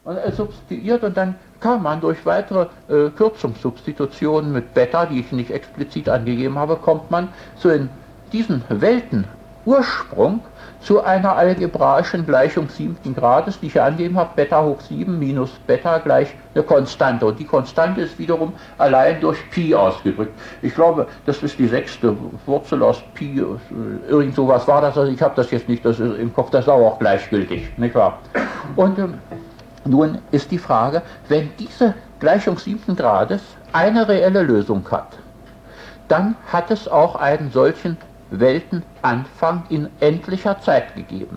Und er substituiert und dann kann man durch weitere Kürzungssubstitutionen mit Beta, die ich nicht explizit angegeben habe, kommt man zu diesen Weltenursprung zu einer algebraischen Gleichung 7. Grades, die ich hier angegeben habe, Beta hoch 7 minus Beta gleich eine Konstante. Und die Konstante ist wiederum allein durch Pi ausgedrückt. Ich glaube, das ist die 6. Wurzel aus Pi, irgend sowas war das, also ich habe das jetzt nicht das ist im Kopf, das ist aber auch gleichgültig, nicht wahr? Und nun ist die Frage, wenn diese Gleichung 7. Grades eine reelle Lösung hat, dann hat es auch einen solchen Weltenanfang in endlicher Zeit gegeben.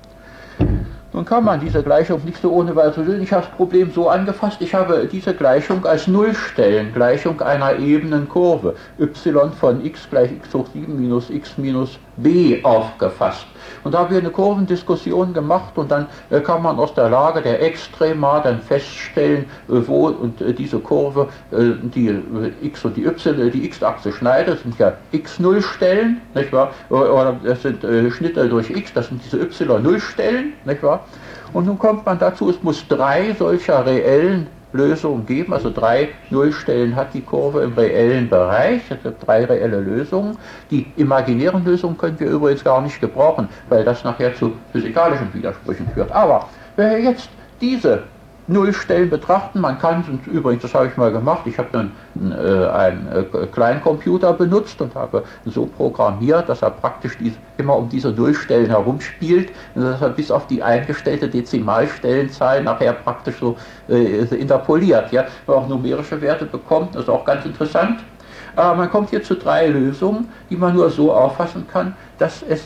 Nun kann man diese Gleichung nicht so ohne weiteres lösen. Ich habe das Problem so angefasst, ich habe diese Gleichung als Nullstellengleichung einer ebenen Kurve y von x gleich x hoch 7 minus x minus b aufgefasst. Und da haben wir eine Kurvendiskussion gemacht und dann kann man aus der Lage der Extrema dann feststellen, wo und diese Kurve die x und die y, die x-Achse schneidet, das sind ja x0-Stellen, nicht wahr? Oder das sind Schnitte durch x, das sind diese y0-Stellen, nicht wahr? Und nun kommt man dazu, es muss 3 solcher reellen Lösungen geben, also 3 Nullstellen hat die Kurve im reellen Bereich, es gibt 3 reelle Lösungen. Die imaginären Lösungen können wir übrigens gar nicht gebrauchen, weil das nachher zu physikalischen Widersprüchen führt. Aber wenn wir jetzt diese Nullstellen betrachten, man kann, und übrigens, das habe ich mal gemacht, ich habe dann einen Kleincomputer benutzt und habe so programmiert, dass er praktisch immer um diese Nullstellen herumspielt, dass er bis auf die eingestellte Dezimalstellenzahl nachher praktisch so interpoliert, ja, auch numerische Werte bekommt, das ist auch ganz interessant. Aber man kommt hier zu 3 Lösungen, die man nur so auffassen kann, dass es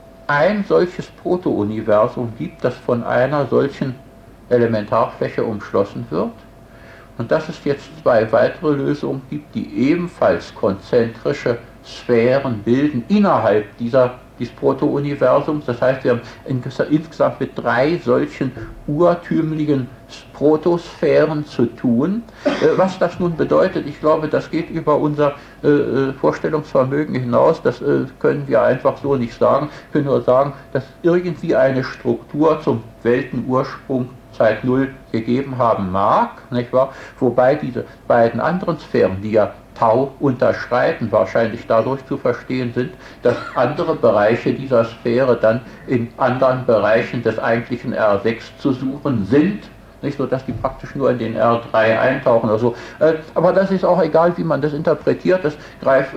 ein solches Proto-Universum gibt, das von einer solchen Elementarfläche umschlossen wird und dass es jetzt 2 weitere Lösungen gibt, die ebenfalls konzentrische Sphären bilden innerhalb dieses Proto-Universums. Das heißt, wir haben insgesamt mit 3 solchen urtümlichen Protosphären zu tun. Was das nun bedeutet, ich glaube, das geht über unser Vorstellungsvermögen hinaus, das können wir einfach so nicht sagen. Wir können nur sagen, dass irgendwie eine Struktur zum Weltenursprung Zeit 0 gegeben haben mag, nicht wahr? Wobei diese beiden anderen Sphären, die ja Tau unterschreiten, wahrscheinlich dadurch zu verstehen sind, dass andere Bereiche dieser Sphäre dann in anderen Bereichen des eigentlichen R6 zu suchen sind, nicht so, dass die praktisch nur in den R3 eintauchen oder so. Aber das ist auch egal, wie man das interpretiert. Das greift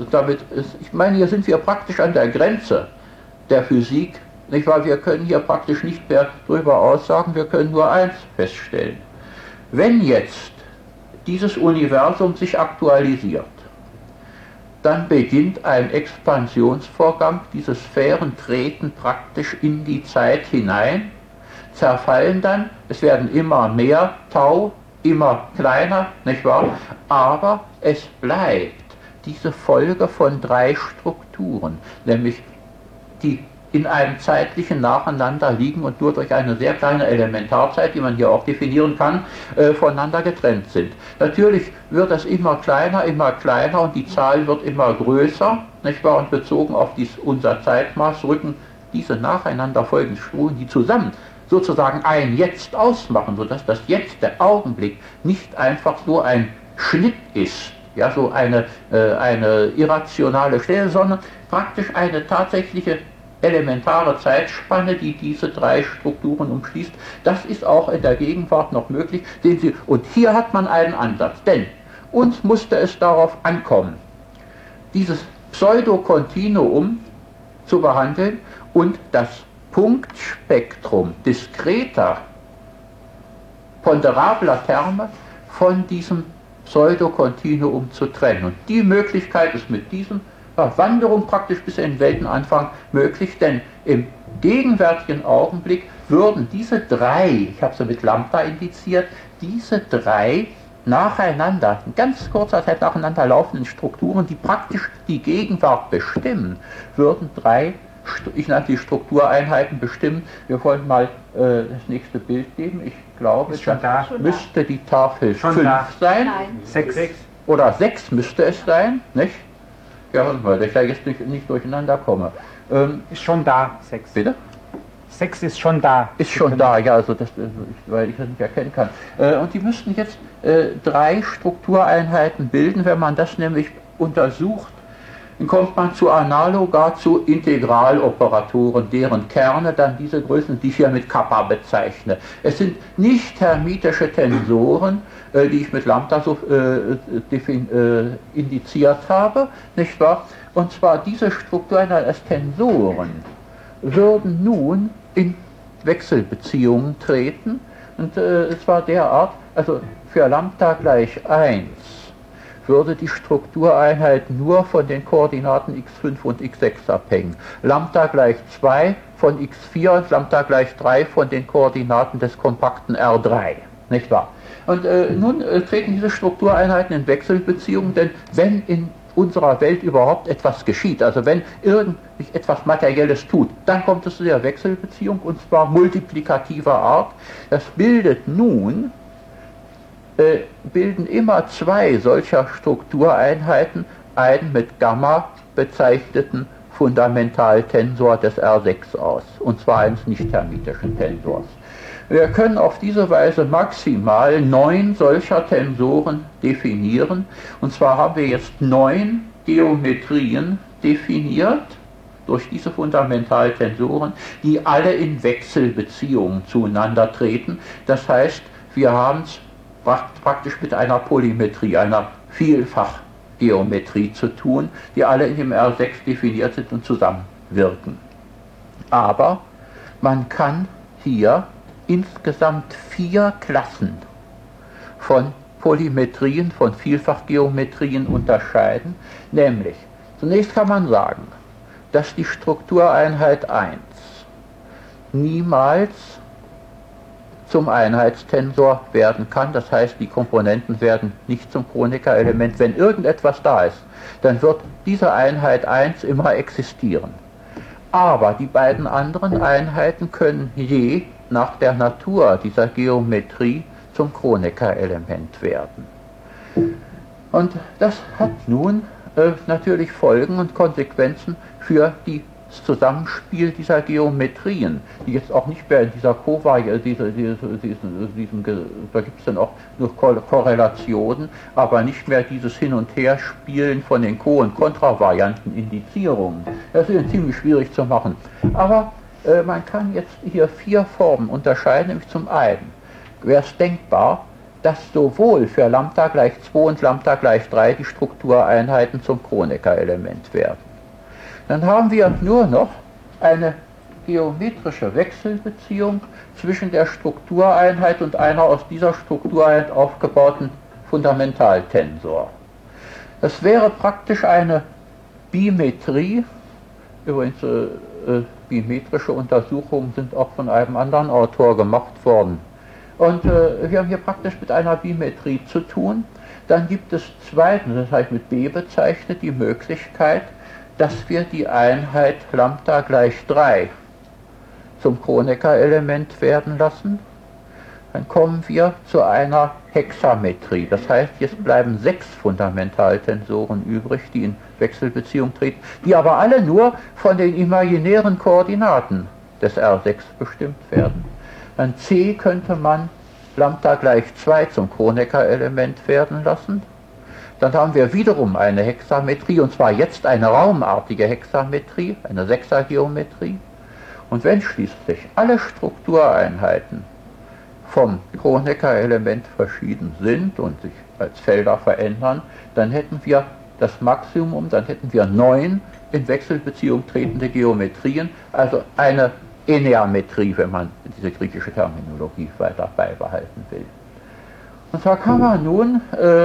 ich meine, hier sind wir praktisch an der Grenze der Physik. Nicht wahr? Wir können hier praktisch nicht mehr darüber aussagen, wir können nur eins feststellen. Wenn jetzt dieses Universum sich aktualisiert, dann beginnt ein Expansionsvorgang, diese Sphären treten praktisch in die Zeit hinein, zerfallen dann, es werden immer mehr Tau, immer kleiner, nicht wahr? Aber es bleibt diese Folge von 3 Strukturen, nämlich die in einem zeitlichen Nacheinander liegen und nur durch eine sehr kleine Elementarzeit, die man hier auch definieren kann, voneinander getrennt sind. Natürlich wird es immer kleiner und die Zahl wird immer größer, nicht wahr? Und bezogen auf unser Zeitmaß rücken diese nacheinander folgenden Strukturen, die zusammen sozusagen ein Jetzt ausmachen, sodass das Jetzt, der Augenblick, nicht einfach so ein Schnitt ist, ja, so eine irrationale Stelle, sondern praktisch eine tatsächliche elementare Zeitspanne, die diese 3 Strukturen umschließt. Das ist auch in der Gegenwart noch möglich. Und hier hat man einen Ansatz, denn uns musste es darauf ankommen, dieses Pseudokontinuum zu behandeln und das Punktspektrum diskreter, ponderabler Terme von diesem Pseudokontinuum zu trennen. Und die Möglichkeit ist mit diesem Wanderung praktisch bis in den Weltenanfang möglich, denn im gegenwärtigen Augenblick würden diese 3, ich habe sie mit Lambda indiziert, diese 3 nacheinander, in ganz kurzer Zeit nacheinander laufenden Strukturen, die praktisch die Gegenwart bestimmen, würden 3, ich nannte die Struktureinheiten bestimmen. Wir wollen mal das nächste Bild geben. Ich glaube, da müsste die Tafel 5 sein. Nein. 6. Oder 6 müsste es sein, nicht? Ja, weil ich da jetzt nicht durcheinander komme. Ist schon da, 6. Bitte? 6 ist schon da. Ist schon da, ja, also das, weil ich das nicht erkennen kann. Und die müssten jetzt 3 Struktureinheiten bilden. Wenn man das nämlich untersucht, dann kommt man zu analoger zu Integraloperatoren, deren Kerne dann diese Größen, die ich hier mit Kappa bezeichne. Es sind nicht hermitische Tensoren, die ich mit Lambda so indiziert habe, nicht wahr? Und zwar diese Struktureinheiten als Tensoren würden nun in Wechselbeziehungen treten, und zwar derart, also für Lambda gleich 1 würde die Struktureinheit nur von den Koordinaten x5 und x6 abhängen. Lambda gleich 2 von x4 und Lambda gleich 3 von den Koordinaten des kompakten R3. Nicht wahr? Und nun treten diese Struktureinheiten in Wechselbeziehungen, denn wenn in unserer Welt überhaupt etwas geschieht, also wenn sich etwas Materielles tut, dann kommt es zu der Wechselbeziehung, und zwar multiplikativer Art. Das bildet nun bilden immer 2 solcher Struktureinheiten einen mit Gamma bezeichneten Fundamentaltensor des R6 aus, und zwar eines nicht-hermitischen Tensors. Wir können auf diese Weise maximal 9 solcher Tensoren definieren, und zwar haben wir jetzt 9 Geometrien definiert durch diese Fundamentaltensoren, die alle in Wechselbeziehungen zueinander treten. Das heißt, wir haben es praktisch mit einer Polymetrie, einer Vielfachgeometrie zu tun, die alle in dem R6 definiert sind und zusammenwirken. Aber man kann hier insgesamt 4 Klassen von Polymetrien, von Vielfachgeometrien unterscheiden, nämlich zunächst kann man sagen, dass die Struktureinheit 1 niemals zum Einheitstensor werden kann, das heißt, die Komponenten werden nicht zum Kronecker-Element. Wenn irgendetwas da ist, dann wird diese Einheit 1 immer existieren. Aber die beiden anderen Einheiten können je nach der Natur dieser Geometrie zum Kronecker-Element werden. Und das hat nun natürlich Folgen und Konsequenzen für das Zusammenspiel dieser Geometrien, die jetzt auch nicht mehr in dieser da gibt es dann auch nur Korrelationen, aber nicht mehr dieses Hin- und Herspielen von den Ko- und Kontravarianten Indizierungen. Das ist ziemlich schwierig zu machen. Aber man kann jetzt hier 4 Formen unterscheiden, nämlich zum einen wäre es denkbar, dass sowohl für Lambda gleich 2 und Lambda gleich 3 die Struktureinheiten zum Kronecker-Element werden. Dann haben wir nur noch eine geometrische Wechselbeziehung zwischen der Struktureinheit und einer aus dieser Struktureinheit aufgebauten Fundamentaltensor. Das wäre praktisch eine Bimetrie. Übrigens, bimetrische Untersuchungen sind auch von einem anderen Autor gemacht worden. Und wir haben hier praktisch mit einer Bimetrie zu tun. Dann gibt es zweitens, das heißt mit B bezeichnet, die Möglichkeit, dass wir die Einheit Lambda gleich 3 zum Kronecker-Element werden lassen. Dann kommen wir zu einer Hexametrie. Das heißt, jetzt bleiben 6 Fundamentaltensoren übrig, die in Wechselbeziehung treten, die aber alle nur von den imaginären Koordinaten des R6 bestimmt werden. Dann C könnte man Lambda gleich 2 zum Kronecker-Element werden lassen. Dann haben wir wiederum eine Hexametrie, und zwar jetzt eine raumartige Hexametrie, eine Sechsergeometrie. Und wenn schließlich alle Struktureinheiten vom Kronecker-Element verschieden sind und sich als Felder verändern, dann hätten wir das Maximum, dann hätten wir 9 in Wechselbeziehung tretende Geometrien, also eine Eneametrie, wenn man diese griechische Terminologie weiter beibehalten will. Und zwar kann man nun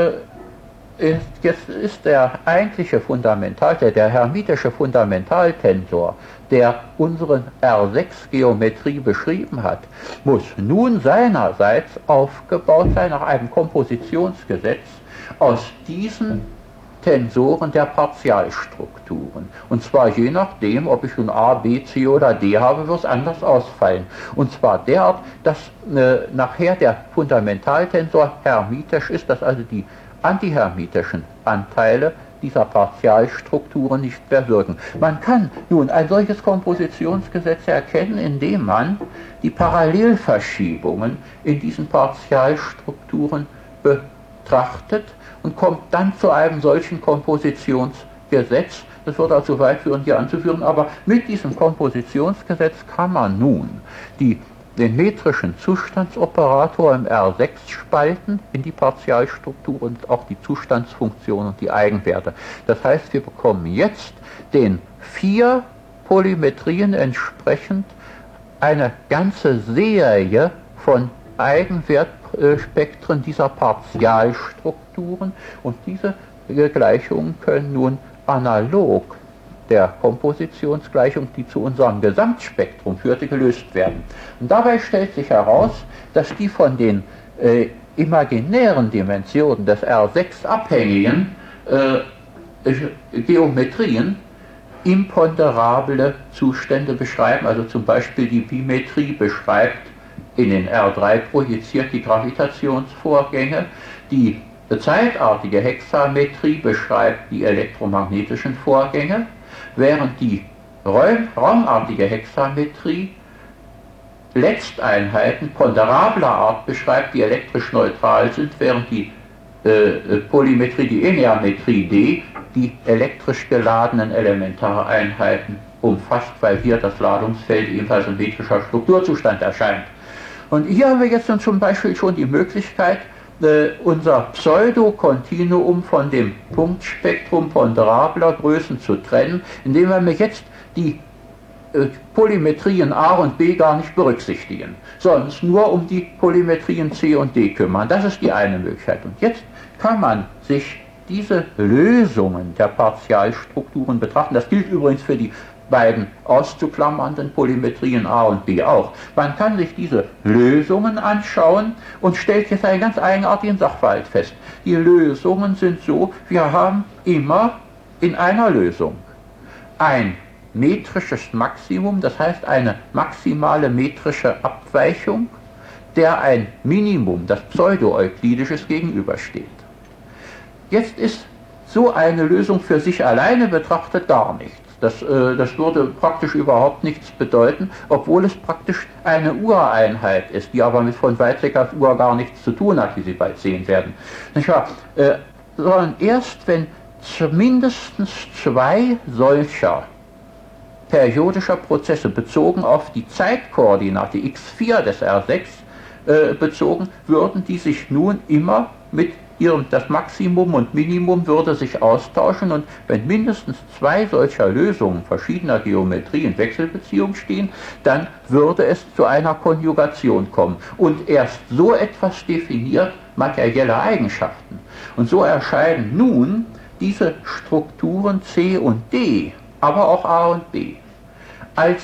jetzt ist der eigentliche der hermitische Fundamentaltensor, der unsere R6-Geometrie beschrieben hat, muss nun seinerseits aufgebaut sein nach einem Kompositionsgesetz aus diesen Tensoren der Partialstrukturen. Und zwar je nachdem, ob ich nun A, B, C oder D habe, wird es anders ausfallen. Und zwar derart, dass nachher der Fundamentaltensor hermitisch ist, dass also die antihermitischen Anteile dieser Partialstrukturen nicht mehr wirken. Man kann nun ein solches Kompositionsgesetz erkennen, indem man die Parallelverschiebungen in diesen Partialstrukturen betrachtet und kommt dann zu einem solchen Kompositionsgesetz. Das wird also weit führen, hier anzuführen, aber mit diesem Kompositionsgesetz kann man nun den metrischen Zustandsoperator im R6 spalten in die Partialstruktur und auch die Zustandsfunktion und die Eigenwerte. Das heißt, wir bekommen jetzt den 4 Polymetrien entsprechend eine ganze Serie von Eigenwertspektren dieser Partialstrukturen, und diese Gleichungen können nun analog der Kompositionsgleichung, die zu unserem Gesamtspektrum führte, gelöst werden. Und dabei stellt sich heraus, dass die von den imaginären Dimensionen des R6 abhängigen Geometrien imponderable Zustände beschreiben, also zum Beispiel die Bimetrie beschreibt in den R3 projiziert die Gravitationsvorgänge, die zeitartige Hexametrie beschreibt die elektromagnetischen Vorgänge, während die raumartige Hexametrie Letzteinheiten ponderabler Art beschreibt, die elektrisch neutral sind, während die Polymetrie, die Enneametrie D, die elektrisch geladenen Elementareinheiten umfasst, weil hier das Ladungsfeld ebenfalls in metrischer Strukturzustand erscheint. Und hier haben wir jetzt dann zum Beispiel schon die Möglichkeit, unser Pseudokontinuum von dem Punktspektrum ponderabler Größen zu trennen, indem wir jetzt die Polymetrien A und B gar nicht berücksichtigen, sondern uns nur um die Polymetrien C und D kümmern. Das ist die eine Möglichkeit. Und jetzt kann man sich diese Lösungen der Partialstrukturen betrachten. Das gilt übrigens für die beiden auszuklammernden Polymetrien A und B auch. Man kann sich diese Lösungen anschauen und stellt jetzt einen ganz eigenartigen Sachverhalt fest. Die Lösungen sind so, wir haben immer in einer Lösung ein metrisches Maximum, das heißt eine maximale metrische Abweichung, der ein Minimum, das pseudo-euklidisches, gegenübersteht. Jetzt ist so eine Lösung für sich alleine betrachtet gar nichts. Das würde praktisch überhaupt nichts bedeuten, obwohl es praktisch eine Ureinheit ist, die aber mit von Weizsäckers Uhr gar nichts zu tun hat, wie Sie bald sehen werden. Nicht wahr? Sondern erst wenn mindestens 2 solcher periodischer Prozesse bezogen auf die Zeitkoordinate x4 des R6 bezogen, würden die sich nun immer mit das Maximum und Minimum würde sich austauschen, und wenn mindestens 2 solcher Lösungen verschiedener Geometrie in Wechselbeziehung stehen, dann würde es zu einer Konjugation kommen. Und erst so etwas definiert materielle Eigenschaften. Und so erscheinen nun diese Strukturen C und D, aber auch A und B, als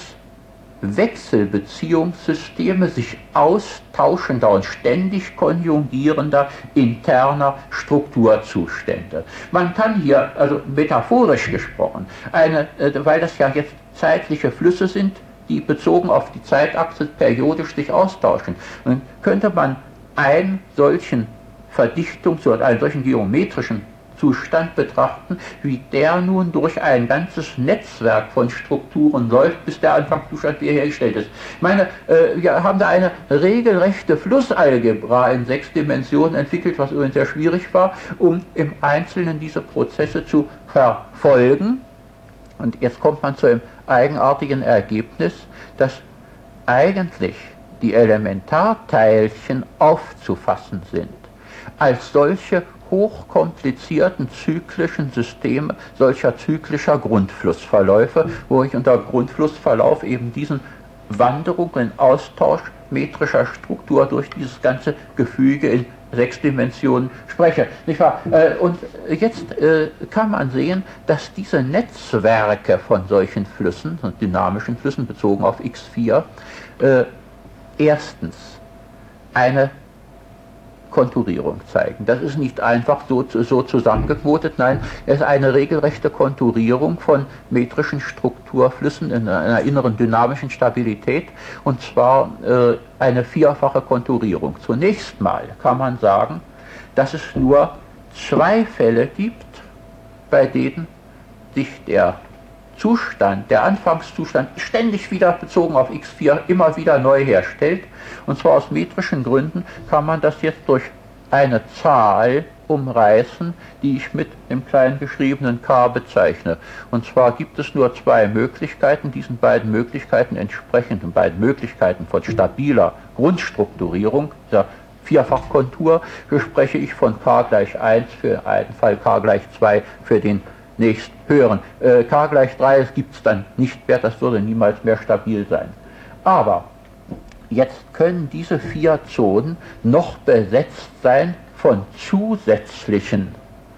Wechselbeziehungssysteme sich austauschender und ständig konjugierender interner Strukturzustände. Man kann hier, also metaphorisch gesprochen, weil das ja jetzt zeitliche Flüsse sind, die bezogen auf die Zeitachse periodisch sich austauschen, dann könnte man einen solchen einen solchen geometrischen Zustand betrachten, wie der nun durch ein ganzes Netzwerk von Strukturen läuft, bis der Anfangszustand wiederhergestellt ist. Ich meine, wir haben da eine regelrechte Flussalgebra in 6 Dimensionen entwickelt, was übrigens sehr schwierig war, um im Einzelnen diese Prozesse zu verfolgen. Und jetzt kommt man zu einem eigenartigen Ergebnis, dass eigentlich die Elementarteilchen aufzufassen sind als solche hochkomplizierten zyklischen Systeme solcher zyklischer Grundflussverläufe, wo ich unter Grundflussverlauf eben diesen Wanderungen, Austausch metrischer Struktur durch dieses ganze Gefüge in 6 Dimensionen spreche. Nicht wahr? Und jetzt kann man sehen, dass diese Netzwerke von solchen Flüssen, dynamischen Flüssen bezogen auf x4, erstens eine Konturierung zeigen. Das ist nicht einfach so zusammengeknotet, nein, es ist eine regelrechte Konturierung von metrischen Strukturflüssen in einer inneren dynamischen Stabilität, und zwar eine 4-fache Konturierung. Zunächst mal kann man sagen, dass es nur 2 Fälle gibt, bei denen sich der Zustand, der Anfangszustand ständig wieder bezogen auf x4 immer wieder neu herstellt. Und zwar aus metrischen Gründen kann man das jetzt durch eine Zahl umreißen, die ich mit dem klein geschriebenen k bezeichne. Und zwar gibt es nur zwei Möglichkeiten, diesen beiden Möglichkeiten entsprechend, den beiden Möglichkeiten von stabiler Grundstrukturierung, dieser Vierfachkontur, spreche ich von k gleich 1 für einen Fall, k gleich 2 für den nächst höheren. K gleich 3 gibt es dann nicht mehr, das würde niemals mehr stabil sein. Aber jetzt können diese vier Zonen noch besetzt sein von zusätzlichen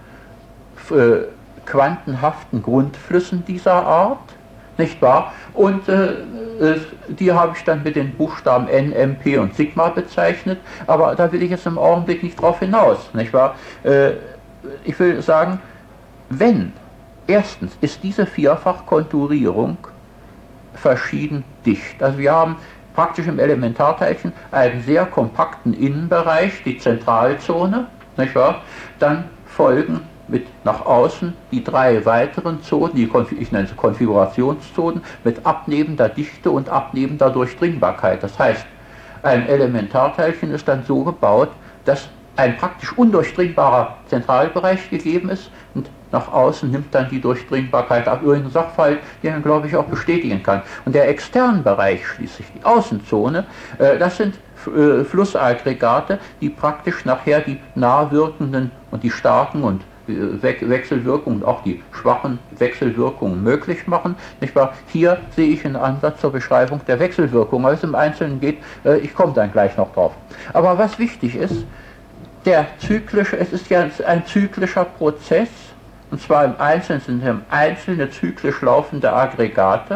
quantenhaften Grundflüssen dieser Art, nicht wahr? Und die habe ich dann mit den Buchstaben N, M, P und Sigma bezeichnet, aber da will ich jetzt im Augenblick nicht drauf hinaus, nicht wahr? Ich will sagen, wenn erstens ist diese Vierfachkonturierung verschieden dicht. Also wir haben praktisch im Elementarteilchen einen sehr kompakten Innenbereich, die Zentralzone, nicht wahr? Dann folgen mit nach außen die drei weiteren Zonen, ich nenne sie Konfigurationszonen, mit abnehmender Dichte und abnehmender Durchdringbarkeit. Das heißt, ein Elementarteilchen ist dann so gebaut, dass ein praktisch undurchdringbarer Zentralbereich gegeben ist und nach außen nimmt dann die Durchdringbarkeit ab. Übrigens Sachverhalt, den man, glaube ich, auch bestätigen kann. Und der externe Bereich, schließlich die Außenzone, das sind Flussaggregate, die praktisch nachher die nah wirkenden und die starken und Wechselwirkungen, auch die schwachen Wechselwirkungen möglich machen. Nicht wahr? Hier sehe ich einen Ansatz zur Beschreibung der Wechselwirkungen, als es im Einzelnen geht. Ich komme dann gleich noch drauf. Aber was wichtig ist, es ist ja ein zyklischer Prozess, und zwar im Einzelnen sind einzelne zyklisch laufende Aggregate.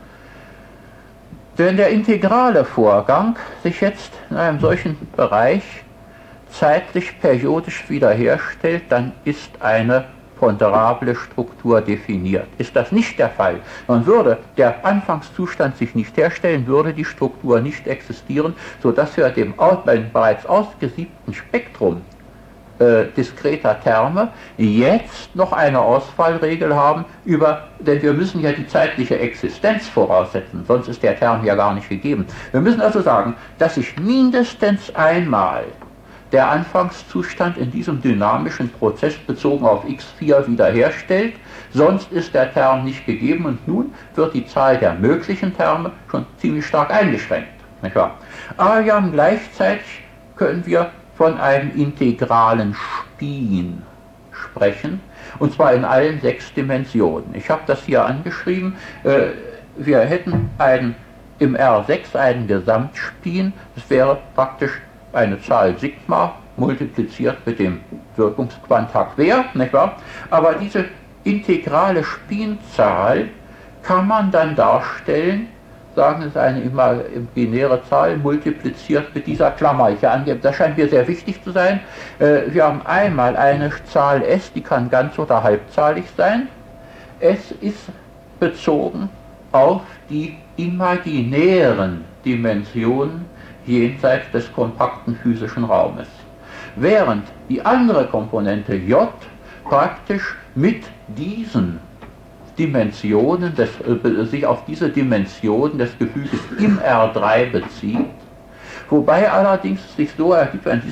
Wenn der integrale Vorgang sich jetzt in einem solchen Bereich zeitlich periodisch wiederherstellt, dann ist eine ponderable Struktur definiert. Ist das nicht der Fall, dann würde der Anfangszustand sich nicht herstellen, würde die Struktur nicht existieren, sodass wir dem bereits ausgesiebten Spektrum diskreter Terme jetzt noch eine Ausfallregel haben, denn wir müssen ja die zeitliche Existenz voraussetzen, sonst ist der Term ja gar nicht gegeben. Wir müssen also sagen, dass sich mindestens einmal der Anfangszustand in diesem dynamischen Prozess bezogen auf x4 wiederherstellt, sonst ist der Term nicht gegeben und nun wird die Zahl der möglichen Terme schon ziemlich stark eingeschränkt. Nicht wahr? Aber wir haben gleichzeitig, können wir von einem integralen Spin sprechen, und zwar in allen 6 Dimensionen. Ich habe das hier angeschrieben, wir hätten im R6 einen Gesamtspin, das wäre praktisch eine Zahl Sigma multipliziert mit dem Wirkungsquantakt Quer, nicht wahr? Aber diese integrale Spinzahl kann man dann darstellen, sagen, es ist eine imaginäre Zahl multipliziert mit dieser Klammer, die ich hier angebe. Das scheint mir sehr wichtig zu sein. Wir haben einmal eine Zahl S, die kann ganz- oder halbzahlig sein. S ist bezogen auf die imaginären Dimensionen jenseits des kompakten physischen Raumes. Während die andere Komponente J praktisch mit diesen Dimensionen, sich auf diese Dimension des Gefüges im R3 bezieht, wobei allerdings es sich so ergibt, wenn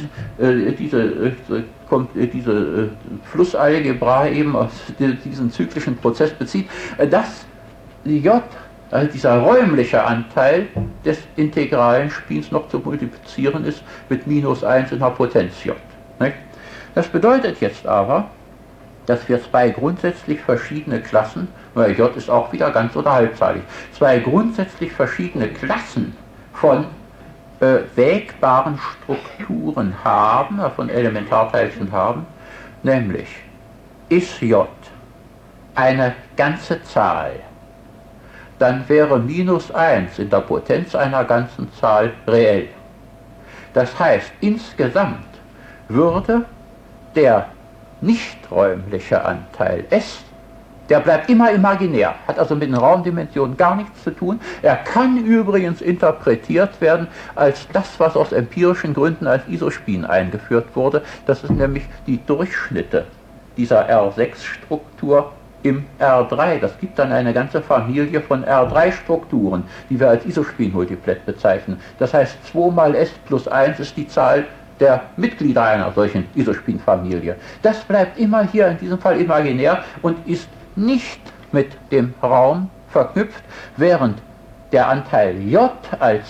diese Flussalgebra eben aus diesen zyklischen Prozess bezieht, dass die J, also dieser räumliche Anteil des integralen Spins noch zu multiplizieren ist mit -1 in der Potenz J. Nicht? Das bedeutet jetzt aber, dass wir zwei grundsätzlich verschiedene Klassen, weil J ist auch wieder ganz- oder halbzahlig, zwei grundsätzlich verschiedene Klassen von wägbaren Strukturen haben, von Elementarteilchen haben, nämlich ist J eine ganze Zahl, dann wäre -1 in der Potenz einer ganzen Zahl reell. Das heißt, insgesamt würde der nichträumliche Anteil S, der bleibt immer imaginär, hat also mit den Raumdimensionen gar nichts zu tun. Er kann übrigens interpretiert werden als das, was aus empirischen Gründen als Isospin eingeführt wurde. Das ist nämlich die Durchschnitte, dieser R6-Struktur im R3. Das gibt dann eine ganze Familie von R3-Strukturen, die wir als Isospin-Multiplet bezeichnen. Das heißt, 2 mal S plus 1 ist die Zahl der Mitglieder einer solchen Isospin-Familie. Das bleibt immer hier in diesem Fall imaginär und ist nicht mit dem Raum verknüpft, während der Anteil J als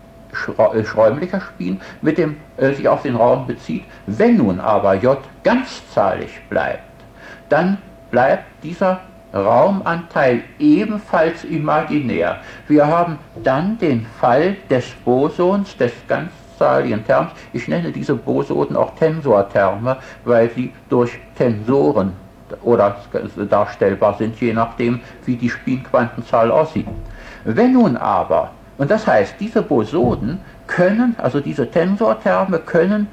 räumlicher Spin mit dem sich auf den Raum bezieht. Wenn nun aber J ganzzahlig bleibt, dann bleibt dieser Raumanteil ebenfalls imaginär. Wir haben dann den Fall des Bosons, des ganzzahligen Terms. Ich nenne diese Bosonen auch Tensorterme, weil sie durch Tensoren oder darstellbar sind, je nachdem, wie die Spinquantenzahl aussieht. Wenn nun aber, und das heißt, diese Bosonen können, also diese Tensorterme können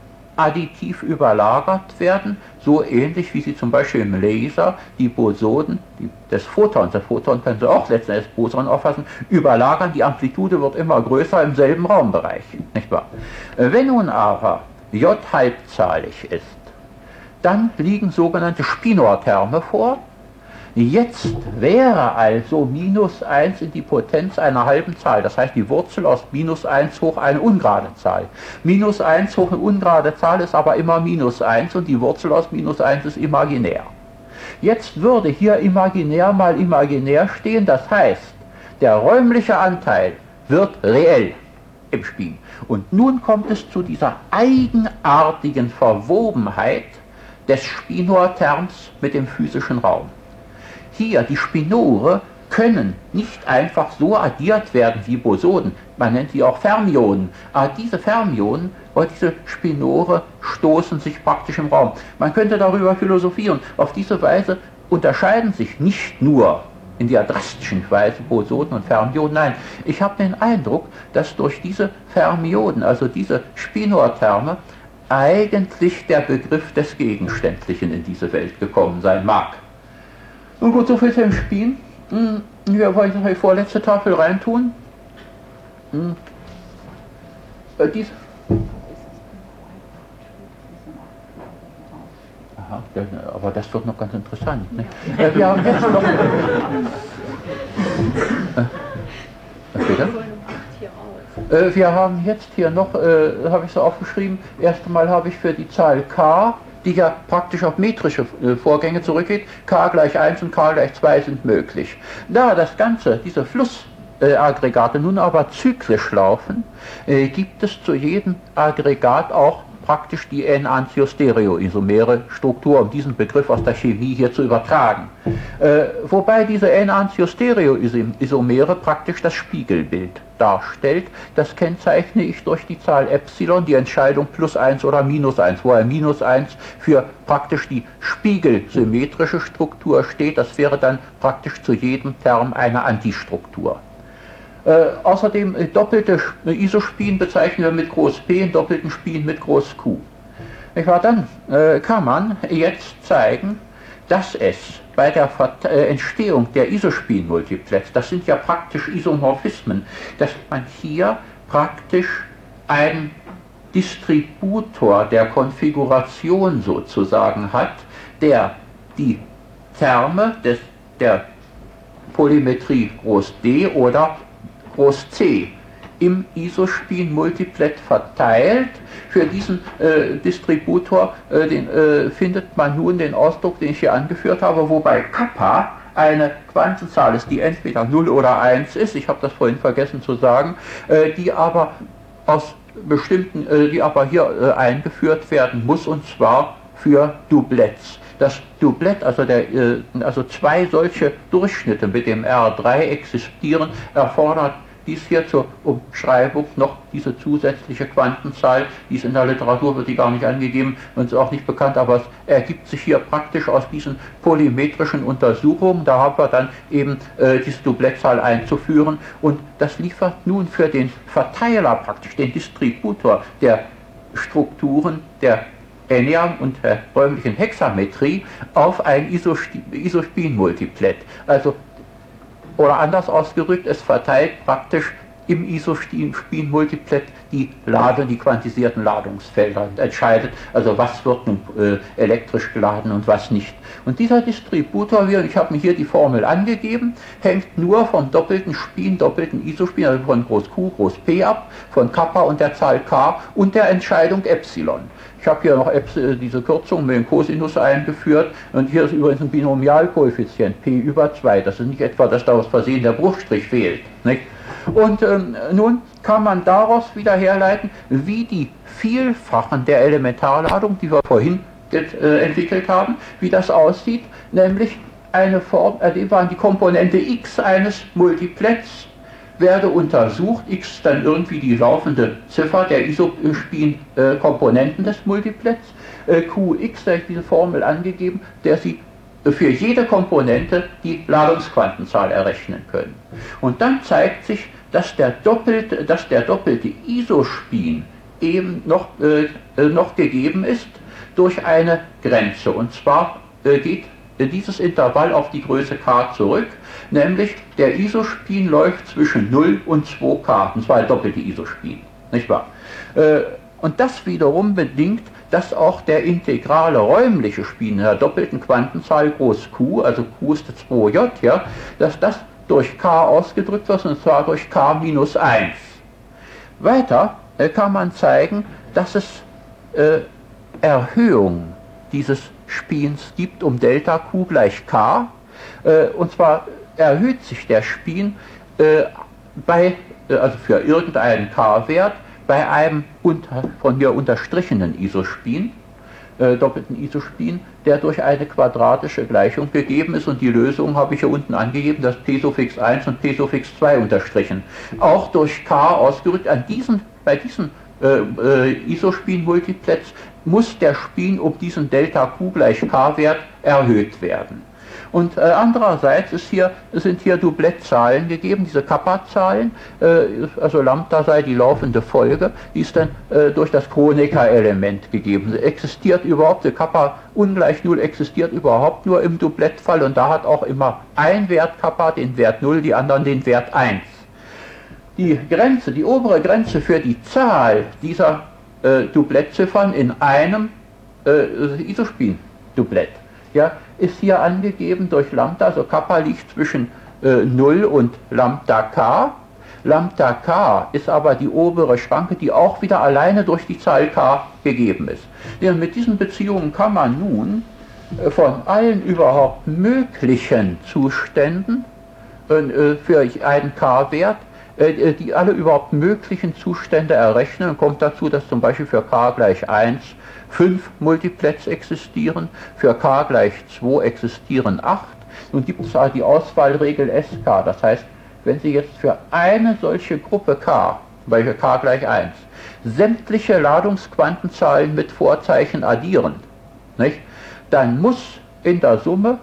additiv überlagert werden, so ähnlich wie sie zum Beispiel im Laser die Bosonen des Photons, das Photon können Sie auch letzten Endes Boson auffassen, überlagern, die Amplitude wird immer größer im selben Raumbereich, nicht wahr? Wenn nun aber J halbzahlig ist, dann liegen sogenannte Spinorterme vor. Jetzt wäre also minus 1 in die Potenz einer halben Zahl, das heißt die Wurzel aus minus 1 hoch eine ungerade Zahl. Minus 1 hoch eine ungerade Zahl ist aber immer minus 1 und die Wurzel aus minus 1 ist imaginär. Jetzt würde hier imaginär mal imaginär stehen, das heißt, der räumliche Anteil wird reell im Spin. Und nun kommt es zu dieser eigenartigen Verwobenheit des Spinorterms mit dem physischen Raum. Hier, die Spinore können nicht einfach so addiert werden wie Bosonen, man nennt sie auch Fermionen, aber diese Fermionen oder diese Spinore stoßen sich praktisch im Raum. Man könnte darüber philosophieren. Auf diese Weise unterscheiden sich nicht nur in der drastischen Weise Bosonen und Fermionen, nein, ich habe den Eindruck, dass durch diese Fermionen, also diese Spinorterme, eigentlich der Begriff des Gegenständlichen in diese Welt gekommen sein mag. Nun gut, so viel zum Spin. Wir wollen die vorletzte Tafel reintun. Aha, aber das wird noch ganz interessant. Ne? Wir haben jetzt noch... wir haben jetzt hier noch, habe ich so aufgeschrieben, erst einmal habe ich für die Zahl k, die ja praktisch auf metrische Vorgänge zurückgeht, k gleich 1 und k gleich 2 sind möglich. Da das Ganze, diese Flussaggregate nun aber zyklisch laufen, gibt es zu jedem Aggregat auch praktisch die N-Antiosteriosomere Struktur, um diesen Begriff aus der Chemie hier zu übertragen. Wobei diese N-Antiosteriosomere praktisch das Spiegelbild darstellt. Das kennzeichne ich durch die Zahl Epsilon, die Entscheidung plus 1 oder minus 1, wo minus 1 für praktisch die spiegelsymmetrische Struktur steht. Das wäre dann praktisch zu jedem Term eine Antistruktur. Außerdem doppelte Isospin bezeichnen wir mit Groß P, doppelten Spin mit Groß Q. Dann kann man jetzt zeigen, dass es bei der Entstehung der Isospin-Multiplets, das sind ja praktisch Isomorphismen, dass man hier praktisch einen Distributor der Konfiguration sozusagen hat, der die Terme der Polymetrie Groß D oder Groß C im Isospin-Multiplet verteilt. Für diesen Distributor findet man nun den Ausdruck, den ich hier angeführt habe, wobei Kappa eine Quantenzahl ist, die entweder 0 oder 1 ist, ich habe das vorhin vergessen zu sagen, die aber hier eingeführt werden muss, und zwar für Doublets. Das Doublet, also zwei solche Durchschnitte mit dem R3 existieren, erfordert dies hier zur Umschreibung noch diese zusätzliche Quantenzahl. Dies in der Literatur wird die gar nicht angegeben und ist auch nicht bekannt, aber es ergibt sich hier praktisch aus diesen polymetrischen Untersuchungen. Da haben wir dann eben diese Doubletzahl einzuführen, und das liefert nun für den Verteiler praktisch, den Distributor der Strukturen der Enneagramm und der räumlichen Hexametrie auf ein Isospin-Multiplet. Also, oder anders ausgedrückt, es verteilt praktisch im Isospin-Multiplet die quantisierten Ladungsfelder entscheidet, also was wird nun elektrisch geladen und was nicht. Und dieser Distributor, ich habe mir hier die Formel angegeben, hängt nur vom doppelten Spin, doppelten Isospin, also von Groß Q, Groß P ab, von Kappa und der Zahl K und der Entscheidung Epsilon. Ich habe hier noch diese Kürzung mit dem Cosinus eingeführt und hier ist übrigens ein Binomialkoeffizient P über 2. Das ist nicht etwa, dass da aus Versehen der Bruchstrich fehlt. Nicht? Und nun kann man daraus wieder herleiten, wie die Vielfachen der Elementarladung, die wir vorhin entwickelt haben, wie das aussieht, nämlich eine Form, die Komponente x eines Multiplets werde untersucht, x dann irgendwie die laufende Ziffer der Isospin-Komponenten des Multiplets, Qx, da ist diese Formel angegeben, der sie für jede Komponente die Ladungsquantenzahl errechnen können. Und dann zeigt sich, dass der doppelte Isospin eben noch gegeben ist durch eine Grenze. Und zwar geht dieses Intervall auf die Größe k zurück, nämlich der Isospin läuft zwischen 0 und 2k, und zwar der doppelte Isospin, nicht wahr? Und das wiederum bedingt, dass auch der integrale räumliche Spin der doppelten Quantenzahl groß Q, also Q ist 2j, ja, dass das durch k ausgedrückt wird, und zwar durch k minus 1. Weiter kann man zeigen, dass es Erhöhung dieses Spins gibt um Delta Q gleich k, und zwar erhöht sich der Spin also für irgendeinen k-Wert bei einem von hier unterstrichenen Isospin, doppelten Isospin, der durch eine quadratische Gleichung gegeben ist, und die Lösung habe ich hier unten angegeben, das P Suffix 1 und P Suffix 2 unterstrichen. Auch durch k ausgerückt, bei diesen Isospin-Multiplets muss der Spin um diesen Delta Q gleich k-Wert erhöht werden. Und andererseits sind hier Dublettzahlen gegeben, diese Kappa-Zahlen, also Lambda sei die laufende Folge, die ist dann durch das Kronecker-Element gegeben. Existiert überhaupt, Kappa ungleich 0 existiert überhaupt nur im Dublettfall, und da hat auch immer ein Wert Kappa den Wert 0, die anderen den Wert 1. Die obere Grenze für die Zahl dieser Dublettziffern in einem Isospin-Dublett, ja, ist hier angegeben durch Lambda, also Kappa liegt zwischen 0 und Lambda k. Lambda k ist aber die obere Schranke, die auch wieder alleine durch die Zahl k gegeben ist. Ja, mit diesen Beziehungen kann man nun von allen überhaupt möglichen Zuständen für einen k-Wert die alle überhaupt möglichen Zustände errechnen, und kommt dazu, dass zum Beispiel für k gleich 1 5 Multiplets existieren, für k gleich 2 existieren 8. Nun gibt es die Auswahlregel SK, das heißt, wenn Sie jetzt für eine solche Gruppe K, bei k gleich 1, sämtliche Ladungsquantenzahlen mit Vorzeichen addieren, nicht? Dann muss in der Summe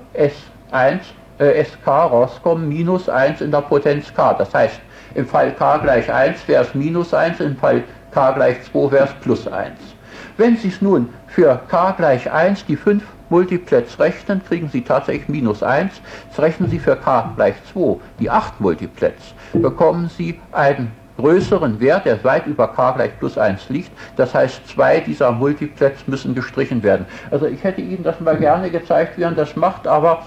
SK rauskommen, minus 1 in der Potenz k. Das heißt, im Fall k gleich 1 wäre es minus 1, im Fall k gleich 2 wäre es plus 1. Wenn Sie es nun für k gleich 1 die 5 Multiplets rechnen, kriegen Sie tatsächlich minus 1. Jetzt rechnen Sie für k gleich 2 die 8 Multiplets, bekommen Sie einen größeren Wert, der weit über k gleich plus 1 liegt. Das heißt, 2 dieser Multiplets müssen gestrichen werden. Also ich hätte Ihnen das mal gerne gezeigt, wie man das macht, aber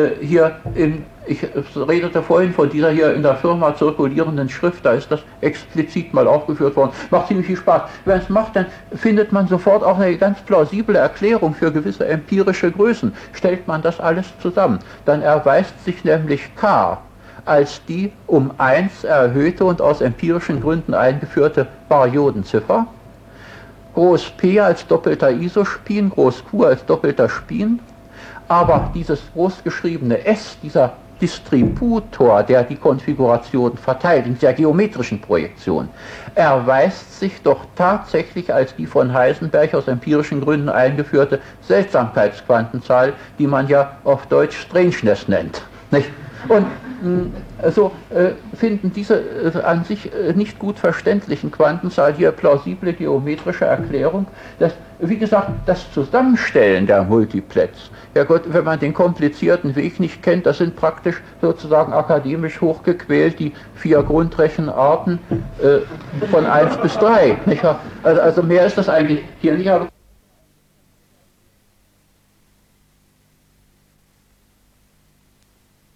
ich redete vorhin von dieser hier in der Firma zirkulierenden Schrift, da ist das explizit mal aufgeführt worden. Macht ziemlich viel Spaß. Wenn man es macht, dann findet man sofort auch eine ganz plausible Erklärung für gewisse empirische Größen. Stellt man das alles zusammen, dann erweist sich nämlich k als die um 1 erhöhte und aus empirischen Gründen eingeführte Baryodenziffer, Groß P als doppelter Isospin, Groß Q als doppelter Spin, aber dieses großgeschriebene S, dieser Distributor, der die Konfiguration verteilt in der geometrischen Projektion, erweist sich doch tatsächlich als die von Heisenberg aus empirischen Gründen eingeführte Seltsamkeitsquantenzahl, die man ja auf Deutsch Strangeness nennt. Nicht? Und so finden diese an sich nicht gut verständlichen Quantenzahl hier plausible geometrische Erklärung, dass wie gesagt, das Zusammenstellen der Multiplets. Ja Gott, wenn man den komplizierten Weg nicht kennt, das sind praktisch sozusagen akademisch hochgequält die 4 Grundrechenarten von 1 bis 3. Nicht? Also mehr ist das eigentlich hier nicht.